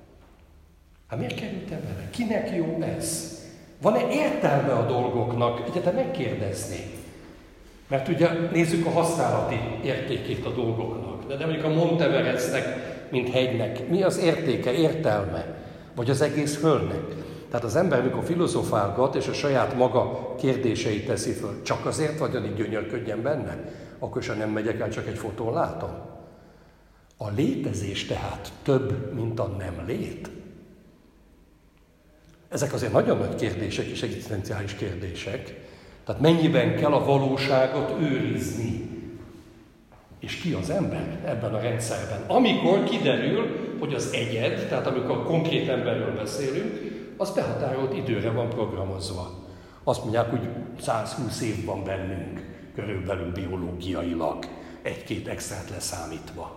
Hát miért kerültem bele? Kinek jó ez? Van-e értelme a dolgoknak? Egyáltalán megkérdezni. Mert ugye nézzük a használati értékét a dolgoknak. De mondjuk a Monteverestnek, mint hegynek, mi az értéke, értelme? Vagy az egész földnek? Tehát az ember, mikor filozofálgat, és a saját maga kérdéseit teszi föl, csak azért vagyon így gyönyörködjen benne, akkor sem nem megyek el, csak egy fotón látom. A létezés tehát több, mint a nem lét. Ezek azért nagyon nagy kérdések és egzisztenciális kérdések. Tehát mennyiben kell a valóságot őrizni? És ki az ember ebben a rendszerben? Amikor kiderül, hogy az egyed, tehát amikor konkrét emberről beszélünk, az behatárolt időre van programozva. Azt mondják, hogy százhúsz év van bennünk, körülbelül biológiailag, egy-két extrát leszámítva.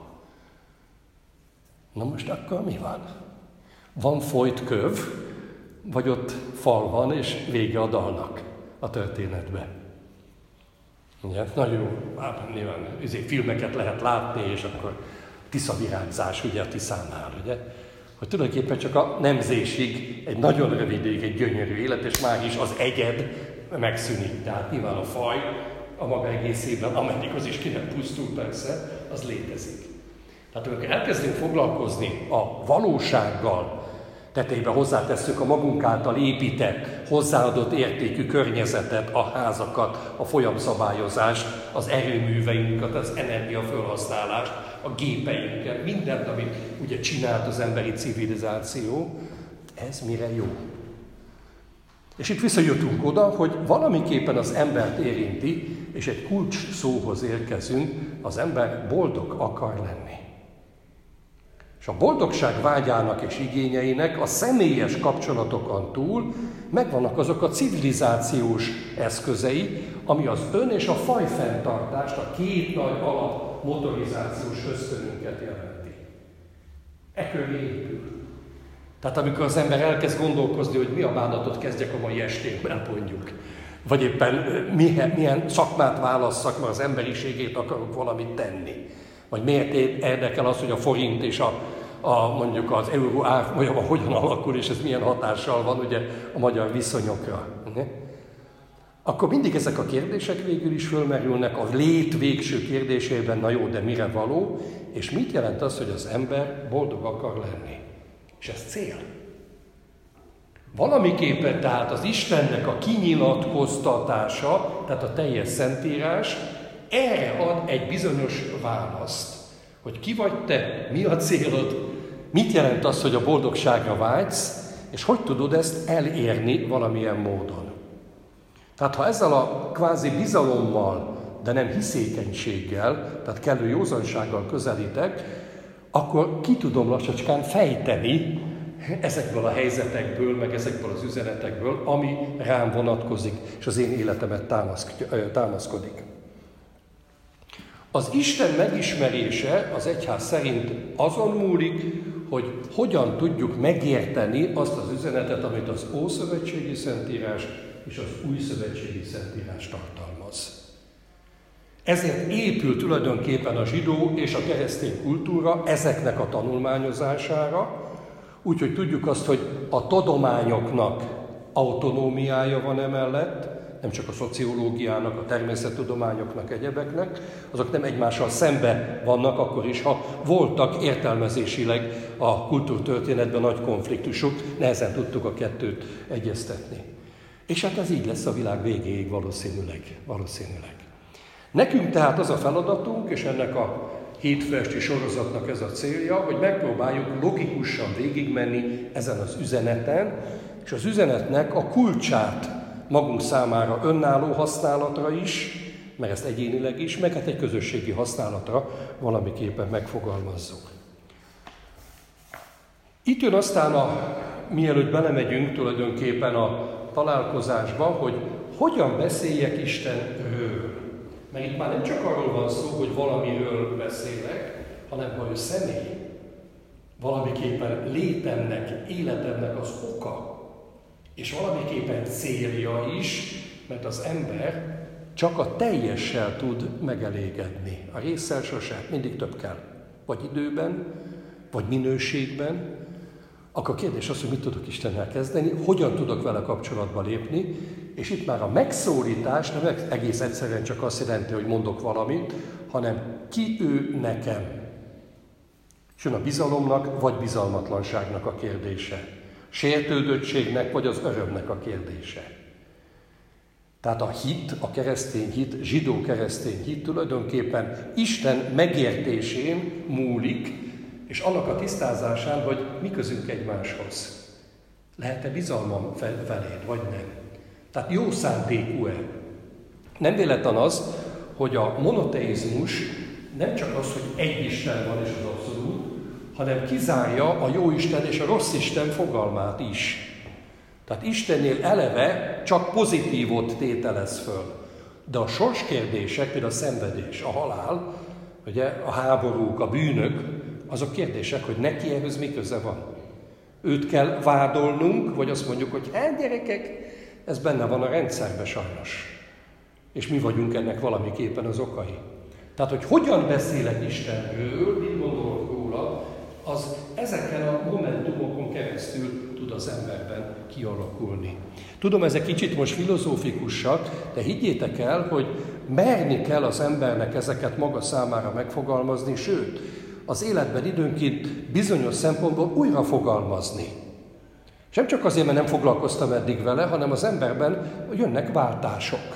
Na most akkor mi van? Van folyt köv, vagy ott fal van, és vége a dalnak a történetbe. Ugye, nagyon jó, nyilván ezért filmeket lehet látni, és akkor tiszavirágzás, ugye a Tiszánál, ugye? Hogy tulajdonképpen csak a nemzésig egy nagyon rövidig, egy gyönyörű élet, és már is az egyed megszűnik. Tehát nyilván a faj a maga egészében, ameddig az is ki nem pusztul persze, az létezik. Tehát amikor elkezdünk foglalkozni a valósággal, tetejébe hozzátesszük a magunk által épített, hozzáadott értékű környezetet, a házakat, a folyamszabályozást, az erőműveinket, az energiafelhasználást, a gépeinket, mindent, amit ugye csinált az emberi civilizáció, ez mire jó? És itt visszajutunk oda, hogy valamiképpen az embert érinti, és egy kulcs szóhoz érkezünk, az ember boldog akar lenni. És a boldogság vágyának és igényeinek a személyes kapcsolatokon túl megvannak azok a civilizációs eszközei, ami az ön és a fajfenntartást, a két nagy alap motorizációs ösztönünket jelenti. E köré épül. Tehát amikor az ember elkezd gondolkozni, hogy mi a bánatot kezdjek a mai esténben, mondjuk, vagy éppen milyen, milyen szakmát válasszak, mert az emberiségét akarok valamit tenni. Vagy miért érdekel az, hogy a forint és a, a mondjuk az euró árfolyama hogyan alakul, és ez milyen hatással van ugye a magyar viszonyokra. akkor mindig ezek a kérdések végül is fölmerülnek a lét végső kérdésében, na jó, de mire való, és mit jelent az, hogy az ember boldog akar lenni. És ez cél. Valamiképpen tehát az Istennek a kinyilatkoztatása, tehát a teljes Szentírás erre ad egy bizonyos választ, hogy ki vagy te, mi a célod, mit jelent az, hogy a boldogságra vágysz, és hogy tudod ezt elérni valamilyen módon. Tehát ha ezzel a kvázi bizalommal, de nem hiszékenységgel, tehát kellő józansággal közelítek, akkor ki tudom lassacskán fejteni ezekből a helyzetekből, meg ezekből az üzenetekből, ami rám vonatkozik, és az én életemet támaszkodik. Az Isten megismerése az egyház szerint azon múlik, hogy hogyan tudjuk megérteni azt az üzenetet, amit az Ószövetségi Szentírás és az Újszövetségi Szentírás tartalmaz. Ezért épül tulajdonképpen a zsidó és a keresztény kultúra ezeknek a tanulmányozására, úgyhogy tudjuk azt, hogy a tudományoknak autonómiája van emellett, nem csak a szociológiának, a természettudományoknak, egyebeknek, azok nem egymással szembe vannak akkor is, ha voltak értelmezésileg a kultúrtörténetben nagy konfliktusok, nehezen tudtuk a kettőt egyeztetni. És hát ez így lesz a világ végéig valószínűleg. valószínűleg. Nekünk tehát az a feladatunk, és ennek a hétfő esti sorozatnak ez a célja, hogy megpróbáljuk logikusan végigmenni ezen az üzeneten, és az üzenetnek a kulcsát magunk számára önálló használatra is, meg ezt egyénileg is, meg hát egy közösségi használatra valamiképpen megfogalmazzuk. Itt jön aztán, a, mielőtt belemegyünk tulajdonképpen a találkozásba, hogy hogyan beszéljek Istenről. Mert itt már nem csak arról van szó, hogy valamiről beszélek, hanem hogy ő személy, valamiképpen létemnek, életemnek az oka, és valamiképpen célja is, mert az ember csak a teljessel tud megelégedni. A résszel sosem, mindig több kell. Vagy időben, vagy minőségben. Akkor a kérdés az, hogy mit tudok Istennel kezdeni, hogyan tudok vele kapcsolatba lépni, és itt már a megszólítás nem egész egyszerűen csak azt jelenti, hogy mondok valamit, hanem ki ő nekem. És jön a bizalomnak, vagy bizalmatlanságnak a kérdése. Sértődöttségnek, vagy az örömnek a kérdése. Tehát a hit, a keresztény hit, zsidó keresztény hit tulajdonképpen Isten megértésén múlik, és annak a tisztázásán, hogy mi közünk egymáshoz. Lehet-e bizalmam feléd, vagy nem? Tehát jó szándékú-e? Nem véletlen az, hogy a monoteizmus nem csak az, hogy egy Isten van és az abszolút, hanem kizárja a jó Isten és a rossz Isten fogalmát is. Tehát Istennél eleve csak pozitívot tételez föl. De a sorskérdések, például a szenvedés, a halál, ugye, a háborúk, a bűnök, azok kérdések, hogy neki ehhez mi köze van. Őt kell vádolnunk, vagy azt mondjuk, hogy hát gyerekek, ez benne van a rendszerben sajnos. És mi vagyunk ennek valamiképpen az okai. Tehát, hogy hogyan beszélek Istenről, mit gondolok róla, az ezeken a momentumokon keresztül tud az emberben kialakulni. Tudom, ezek kicsit most filozófikusak, de higgyétek el, hogy merni kell az embernek ezeket maga számára megfogalmazni, sőt, az életben időnként bizonyos szempontból újra fogalmazni. És nem csak azért, mert nem foglalkoztam eddig vele, hanem az emberben jönnek váltások.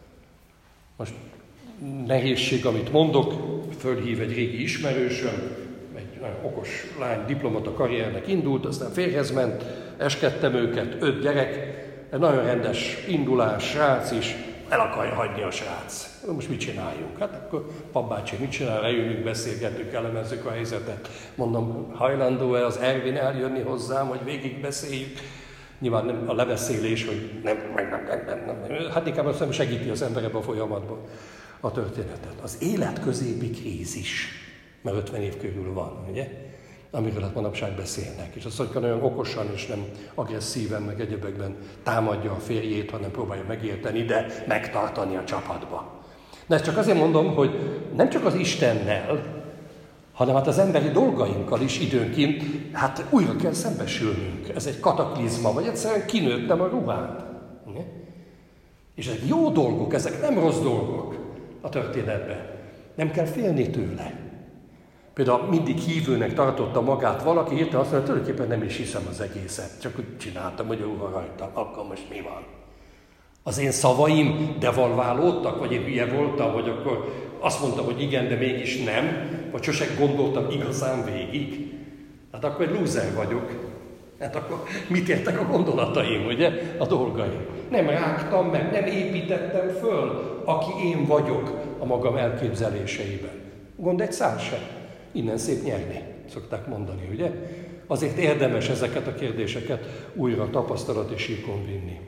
Most nehézség, amit mondok, fölhív egy régi ismerősöm, egy nagyon okos lány diplomata karriernek indult, aztán férjhez ment, eskedtem őket, öt gyerek, egy nagyon rendes indulás, srác is, el akarja hagyni a srác. Most mit csináljunk? Hát akkor papbácsi mit csinál, leülünk, beszélgetünk, elemezzük a helyzetet. Mondom, hajlandó-e az Ervin eljönni hozzám, hogy végig beszéljük? Nyilván nem a lebeszélés, hogy nem, nem, nem, nem, nem. Hát inkább azt nem segíti az ember ebben a folyamatban a történetet. Az élet középi krízis, mert ötven év körül van, ugye? Amiről hát manapság beszélnek. És azt mondja, nagyon okosan és nem agresszíven, meg egyebekben támadja a férjét, hanem próbálja megérteni, de megtartani a csapatba. De ezt csak azért mondom, hogy nem csak az Istennel, hanem hát az emberi dolgainkkal is időnként hát újra kell szembesülnünk. Ez egy kataklizma, vagy egyszerűen kinőttem a ruhát. És ezek jó dolgok, ezek nem rossz dolgok a történetben. Nem kell félni tőle. Például mindig hívőnek tartotta magát valaki, hirtelen azt mondja, tulajdonképpen nem is hiszem az egészet, csak úgy csináltam, hogy jó van rajta, akkor most mi van? Az én szavaim devalválódtak, vagy én hülye voltam, vagy akkor azt mondtam, hogy igen, de mégis nem, vagy sose gondoltam igazán végig. Hát akkor egy lúzer vagyok. Hát akkor mit értek a gondolataim, ugye? A dolgaim. Nem rágtam meg, nem építettem föl, aki én vagyok a magam elképzeléseiben. Gond egy szál sem. Innen szép nyerni, szokták mondani, ugye? Azért érdemes ezeket a kérdéseket újra tapasztalati síkon vinni.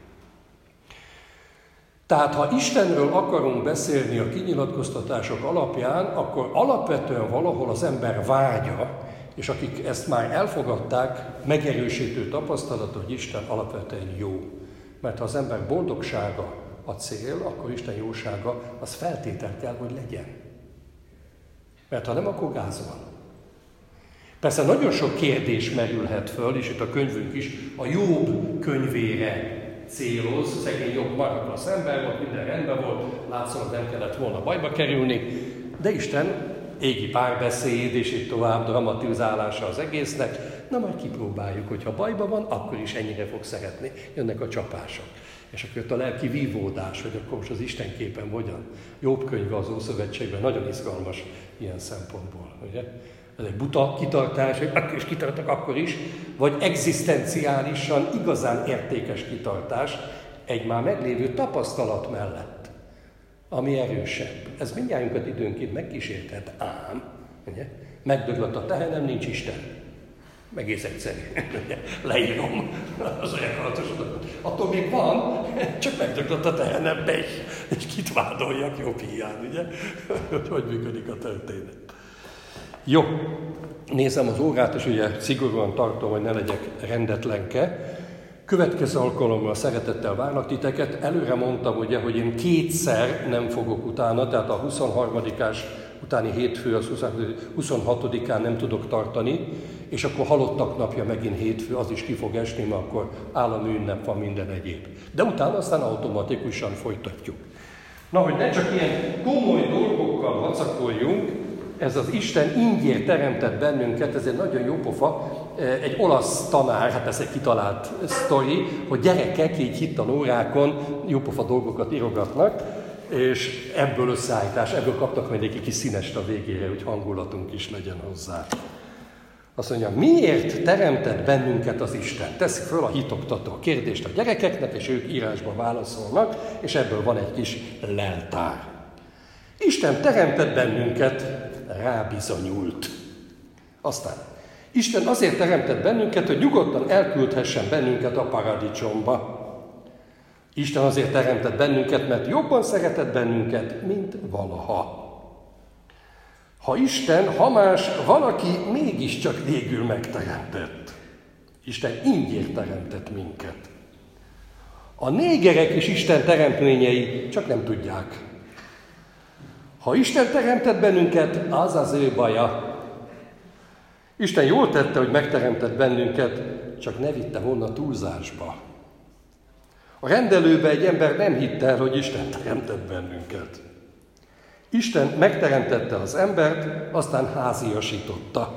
Tehát, ha Istenről akarunk beszélni a kinyilatkoztatások alapján, akkor alapvetően valahol az ember vágya, és akik ezt már elfogadták, megerősítő tapasztalat, hogy Isten alapvetően jó. Mert ha az ember boldogsága a cél, akkor Isten jósága az feltétel kell, hogy legyen. Mert ha nem, akkor gáz van. Persze nagyon sok kérdés merülhet föl, és itt a könyvünk is a Jobb könyvére céloz. Szegény Jobb maradt ember volt, minden rendben volt, látszólag nem kellett volna bajba kerülni, de Isten égi párbeszéd, és itt tovább dramatizálása az egésznek. Na majd kipróbáljuk, hogy ha bajban van, akkor is ennyire fog szeretni. Jönnek a csapások. És akkor jött a lelki vívódás, hogy akkor most az Isten képen hogyan. Jobb könyve az Ószövetségben nagyon izgalmas ilyen szempontból. Ugye? Ez egy buta kitartás, hogy akkor is kitartak akkor is, vagy egzisztenciálisan igazán értékes kitartás egy már meglévő tapasztalat mellett, ami erősebb. Ez mindjárt időnként megkísérthet, ám, ugye? Megdöglött a tehenem, nincs Isten. Egész egyszerű. Leírom az ajánlatosodat. Attól még van, csak megdöglött a tehenembe is, és kit vádoljak jobb hiány, ugye? Hogy hogy működik a történet. Jó, nézem az órát, és ugye szigorúan tartom, hogy ne legyek rendetlenke. Következő alkalommal szeretettel várlak titeket. Előre mondtam, ugye, hogy én kétszer nem fogok utána, tehát a huszonharmadikás utáni hétfő, az huszonhatodikán nem tudok tartani, és akkor halottak napja megint hétfő, az is ki fog esni, mert akkor állami ünnep van, minden egyéb. De utána aztán automatikusan folytatjuk. Na, hogy ne csak ilyen komoly dolgokkal vacakoljunk, ez az Isten ingyér teremtett bennünket, ez egy nagyon jó pofa, egy olasz tanár, hát ez egy kitalált sztori, hogy gyerekek így hittanórákon jópofa dolgokat írogatnak, és ebből összeállítás, ebből kaptak majd egy kis színest a végére, hogy hangulatunk is legyen hozzá. Azt mondja, miért teremtett bennünket az Isten? Teszi föl a hitoktató kérdést a gyerekeknek, és ők írásban válaszolnak, és ebből van egy kis leltár. Isten teremtett bennünket, rábizonyult. Aztán Isten azért teremtett bennünket, hogy nyugodtan elküldhessen bennünket a paradicsomba. Isten azért teremtett bennünket, mert jobban szeretett bennünket, mint valaha. Ha Isten, ha más, valaki mégiscsak végül megteremtett. Isten ingyér teremtett minket. A négerek is Isten teremtményei, csak nem tudják. Ha Isten teremtett bennünket, az az ő baja. Isten jól tette, hogy megteremtett bennünket, csak ne vitte volna túlzásba. A rendelőbe egy ember nem hitte el, hogy Isten teremtett bennünket. Isten megteremtette az embert, aztán háziasította.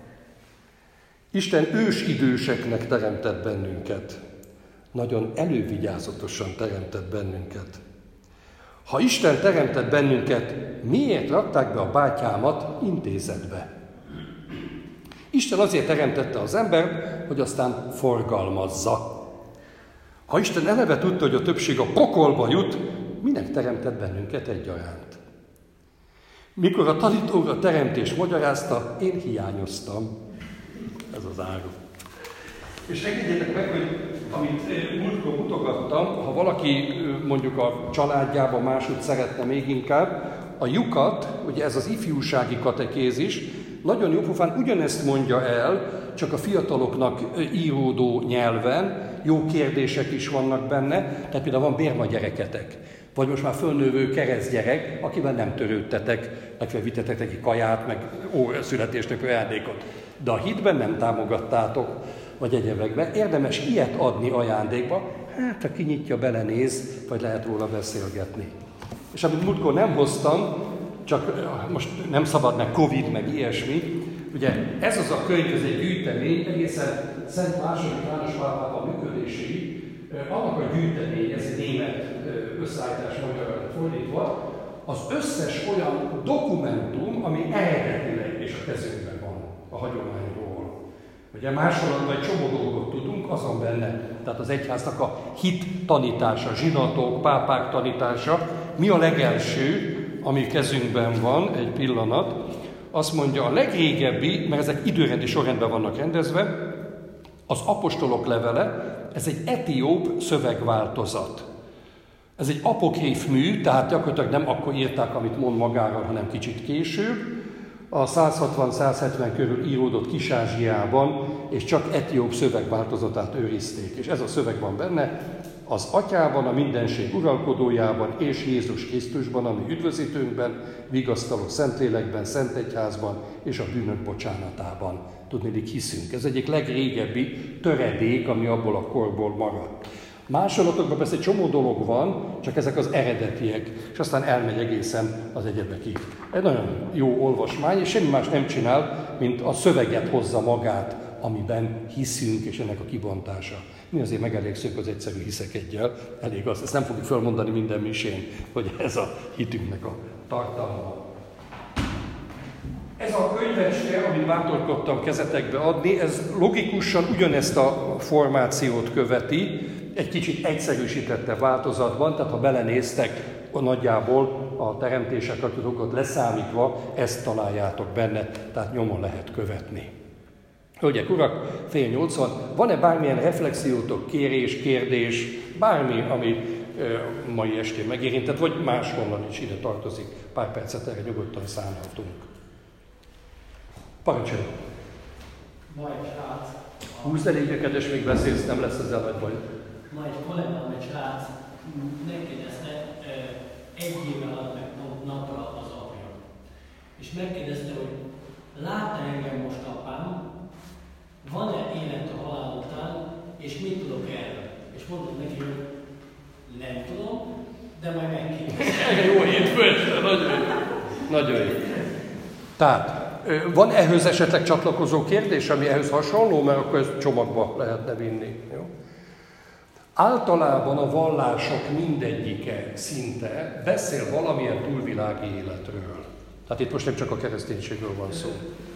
Isten ősidőseknek teremtett bennünket. Nagyon elővigyázatosan teremtett bennünket. Ha Isten teremtett bennünket, miért rakták be a bátyámat intézetbe? Isten azért teremtette az embert, hogy aztán forgalmazza. Ha Isten eleve tudta, hogy a többség a pokolba jut, minek teremtett bennünket egyaránt? Mikor a tanító a teremtés magyarázta, én hiányoztam. Ez az áru. És engedjétek meg, hogy amit múltkor mutogattam, ha valaki mondjuk a családjában máshogy szeretne még inkább, a lyukat, ugye ez az ifjúsági katekézis, nagyon jó pofán ugyanezt mondja el, csak a fiataloknak íródó nyelven, jó kérdések is vannak benne, tehát például van bérma gyereketek, vagy most már fölnövő keresztgyerek, akivel nem törődtetek, legfeljebb vittetek neki kaját, meg ó, születésnapja ajándékot. De a hitben nem támogattátok. vagy egyebekbe. Érdemes ilyet adni ajándékba, hát ha kinyitja, belenéz, vagy lehet róla beszélgetni. És amit múltkor nem hoztam, csak most nem szabad meg Covid, meg ilyesmi, ugye ez az a könyv, ez egy gyűjtemény, egészen Szent második János Pál pápa működéséig, annak a gyűjtemény, ez egy német összeállítás magyarra fordítva, az összes olyan dokumentum, ami eredetileg és a kezünkben van a hagyományról. Ugye másolatban egy csomó dolgot tudunk, azon benne, tehát az egyháznak a hit tanítása, zsinatok, pápák tanítása. Mi a legelső, ami kezünkben van, egy pillanat, azt mondja, a legrégebbi, mert ezek időrendi sorrendben vannak rendezve, az apostolok levele, ez egy etióp szövegváltozat. Ez egy apokrif mű, tehát gyakorlatilag nem akkor írták, amit mond magáról, hanem kicsit később. A száz hatvan száz hetven körül íródott Kis-Ázsiában, és csak etióp szövegváltozatát őrizték. És ez a szöveg van benne, az Atyában, a mindenség uralkodójában és Jézus Krisztusban, ami üdvözítőnkben, vigasztaló Szentlélekben, Szent Egyházban és a bűnök bocsánatában. Tudnélik, hiszünk. Ez egyik legrégebbi töredék, ami abból a korból maradt. Másolatokban persze egy csomó dolog van, csak ezek az eredetiek, és aztán elmegy egészen az egyebekig. Egy nagyon jó olvasmány, és semmi más nem csinál, mint a szöveget hozza magát, amiben hiszünk, és ennek a kibontása. Mi azért megelégszünk az egyszerű hiszekedjel, elég az, ezt nem fogjuk felmondani minden misén, hogy ez a hitünknek a tartalma. Ez a könyvecske, amit bátorkodtam kezetekbe adni, ez logikusan ugyanezt a formációt követi, egy kicsit egyszerűsítette változatban, tehát ha belenéztek, nagyjából a teremtések dolgot leszámítva, ezt találjátok benne, tehát nyomon lehet követni. Hölgyek, urak, fél nyolc van. Van-e bármilyen reflexiótok, kérés, kérdés, bármi, ami e, mai estén megérintett, vagy máshonnan is ide tartozik? Pár percet erre nyugodtan számoltunk. Parancsolj! Ma egy srác... Húzd elég, a kedves, még beszélsz, nem lesz ezzel nagy baj. Ma egy kollégám, egy srác megkérdezte, egy éve halt meg napra az apja. És megkérdezte, hogy lát-e engem most apám, van-e élet a halál után, és mit tudok erről? És mondtam neki, hogy nem tudom, de majd megkérdezem. Jó hétfő, nagyon jó. Nagyon jó. Tehát, van ehhez esetleg csatlakozó kérdés, ami ehhez hasonló, mert akkor ezt csomagba lehetne vinni. Jó? Általában a vallások mindegyike szinte beszél valamilyen túlvilági életről. Tehát itt most nem csak a kereszténységről van szó.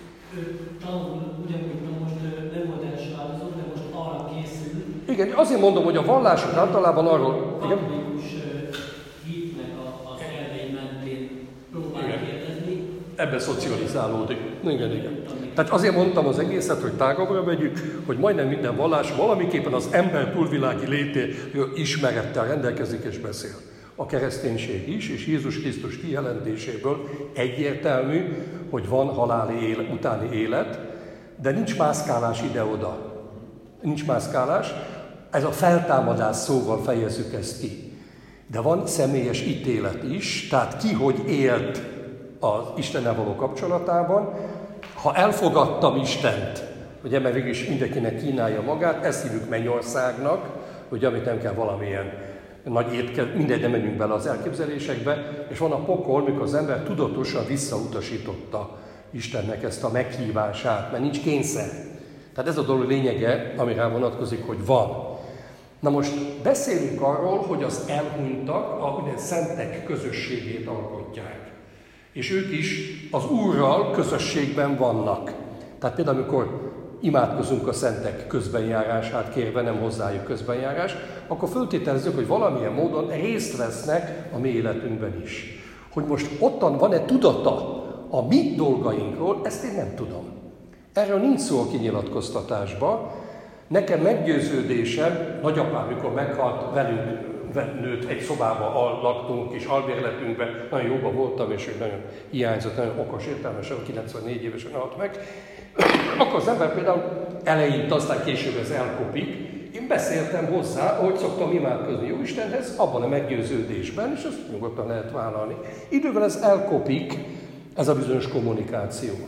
Talán ugyanúgy most nem volt első áldozat, de most arra készül. Igen, azért mondom, hogy a vallások általában arról... Katolikus hitnek az elvei mentén próbálják értezni. Ebben szocializálódik. Igen, igen. Tehát azért mondtam az egészet, hogy tágabbra megyünk, hogy majdnem minden vallás valamiképpen az ember túlvilági létéről ismerettel rendelkezik és beszél. A kereszténység is, és Jézus Krisztus kijelentéséből egyértelmű, hogy van haláli élet, utáni élet, de nincs mászkálás ide-oda. Nincs mászkálás. Ez a feltámadás szóval fejezzük ezt ki. De van személyes ítélet is, tehát ki hogy élt az Istennel való kapcsolatában. Ha elfogadtam Istent, ugye, mert végülis mindenkinek kínálja magát, ezt hívjuk mennyországnak, hogy amit nem kell valamilyen nagy étkezés, mindegy, nem menjünk bele az elképzelésekbe, és van a pokol, mikor az ember tudatosan visszautasította Istennek ezt a meghívását, mert nincs kényszer. Tehát ez a dolog lényege, amire vonatkozik, hogy van. Na most beszélünk arról, hogy az elhunytak a ugye, szentek közösségét alkotják. És ők is az Úrral közösségben vannak. Tehát például, amikor imádkozunk a szentek közbenjárását kérve, nem hozzájuk közbenjárás, akkor föltételezzük, hogy valamilyen módon részt vesznek a mi életünkben is. Hogy most ottan van-e tudata a mi dolgainkról, ezt én nem tudom. Erről nincs szó a kinyilatkoztatásban. Nekem meggyőződésem, nagyapám, mikor meghalt, velünk nőtt, egy szobába laktunk, kis albérletünkben, nagyon jóban voltam, és ő nagyon hiányzott, nagyon okos, értelmesen, kilencvennégy évesen halt meg. Akkor az ember például eleinte, aztán később ez elkopik. Én beszéltem hozzá, ahogy szoktam imádkozni Jóistenhez, abban a meggyőződésben, és ezt nyugodtan lehet vállalni. Idővel ez elkopik, ez a bizonyos kommunikáció.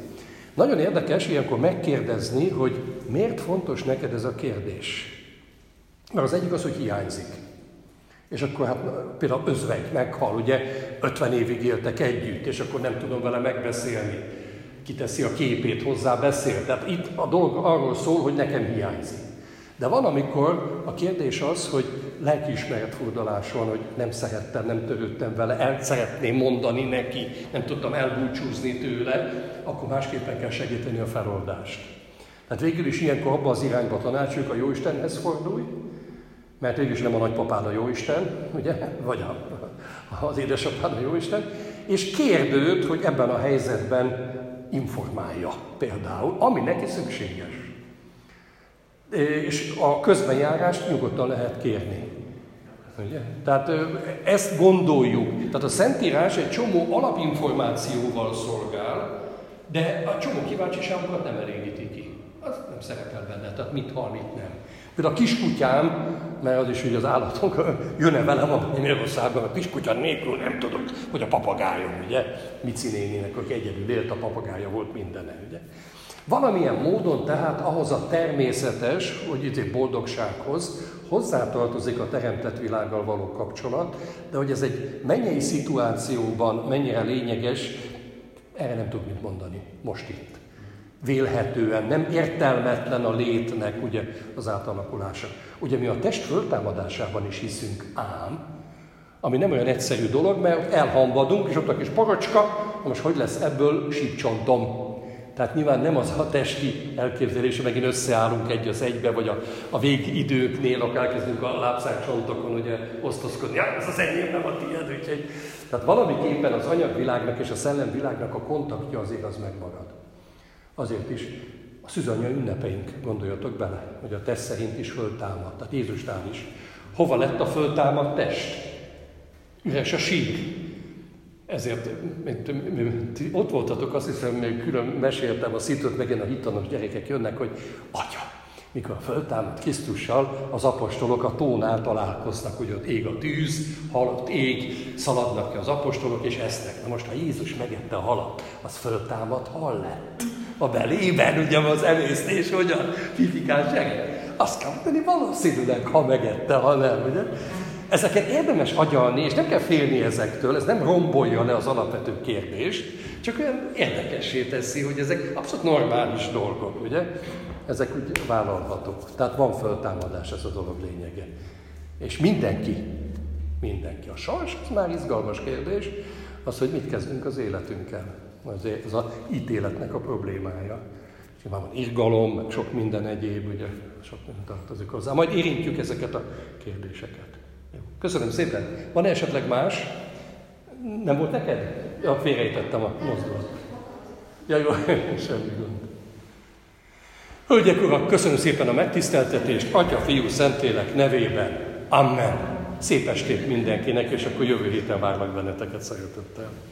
Nagyon érdekes ilyenkor megkérdezni, hogy miért fontos neked ez a kérdés. Mert az egyik az, hogy hiányzik. És akkor hát például özvegy meghal, ugye ötven évig éltek együtt, és akkor nem tudom vele megbeszélni. Kiteszi a képét, hozzá beszél. Tehát itt a dolog arról szól, hogy nekem hiányzik. De van, amikor a kérdés az, hogy lelkiismeretfurdalás van, hogy nem szerettem, nem törődtem vele, el szeretném mondani neki, nem tudtam elbúcsúzni tőle, akkor másképpen kell segíteni a feloldást. Tehát végül is ilyenkor abban az irányba tanácsoljuk, a Jóistenhez fordulj, mert végül is nem a nagypapád a Jóisten, ugye, vagy a, az édesapád a Jóisten, és kérd őt, hogy ebben a helyzetben informálja például, ami neki szükséges. És a közbenjárást nyugodtan lehet kérni. Ugye? Tehát ezt gondoljuk. Tehát a Szentírás egy csomó alapinformációval szolgál, de a csomó kíváncsiságokat nem elégíti ki. Az nem szerepel benne, tehát mit hal, mit nem. Például a kiskutyám, mert az is, hogy az állatok jön-e velem a Magyarországon, a kiskutya nélkül nem tudok, hogy a papagájom, ugye? Mici néninek, aki egyedül élt, a papagája volt mindene, ugye? Valamilyen módon tehát ahhoz a természetes, hogy itt boldogsághoz hozzátartozik a teremtett világgal való kapcsolat, de hogy ez egy mennyei szituációban mennyire lényeges, erre nem tudok mit mondani most itt. Vélhetően nem értelmetlen a létnek ugye, az átalakulása. Ugye mi a test föltámadásában is hiszünk ám, ami nem olyan egyszerű dolog, mert elhamvadunk, és ott a kis parocska, most hogy lesz ebből sípcsontom? Tehát nyilván nem az a testi elképzelés, hogy megint összeállunk egy az egybe, vagy a, a végidőknél, akkor elkezdünk a lábszágcsontokon ugye osztozkodni. Ja, ez az enyém, nem a tiéd, úgyhogy. Tehát valamiképpen az anyagvilágnak és a szellemvilágnak a kontaktja azért az megmarad. Azért is a szűzanya ünnepeink, gondoljatok bele, hogy a test szerint is föltámad, tehát Jézusnál is. Hova lett a föltámadt test? Üres a sír. Ezért, mint, mint ott voltatok, azt hiszem, még külön meséltem a szitőt, megint a hittanos gyerekek jönnek, hogy Atya, mikor föltámadt Krisztussal, az apostolok a tónál találkoznak, hogy ott ég a tűz, halott ég, szaladnak ki az apostolok, és esznek. Na most, ha Jézus megette a halat, az föltámadt hal lett. A belében, ugye az emésztés, hogy a fifikás gyerek. Azt kell mondani, valószínűleg, ha megette, ha nem, ugye? Ezeket érdemes agyalni, és nem kell félni ezektől, ez nem rombolja le az alapvető kérdést, csak olyan érdekessé teszi, hogy ezek abszolút normális dolgok, ugye? Ezek úgy vállalhatók. Tehát van föltámadás, ez a dolog lényege. És mindenki, mindenki. A sors, az már izgalmas kérdés, az, hogy mit kezdünk az életünkkel. Ez az ítéletnek a problémája. És már van irgalom, meg sok minden egyéb, ugye, sok minden tartozik hozzá. Majd érintjük ezeket a kérdéseket. Jó. Köszönöm szépen. Van esetleg más? Nem volt neked? Ja, félrejtettem a mozdulatot. Ja, jó, semmi gond. Hölgyek, urak, köszönöm szépen a megtiszteltetést, Atya, Fiú, Szentlélek nevében. Amen. Szép estét mindenkinek, és akkor jövő héten várlak benneteket szeretettel.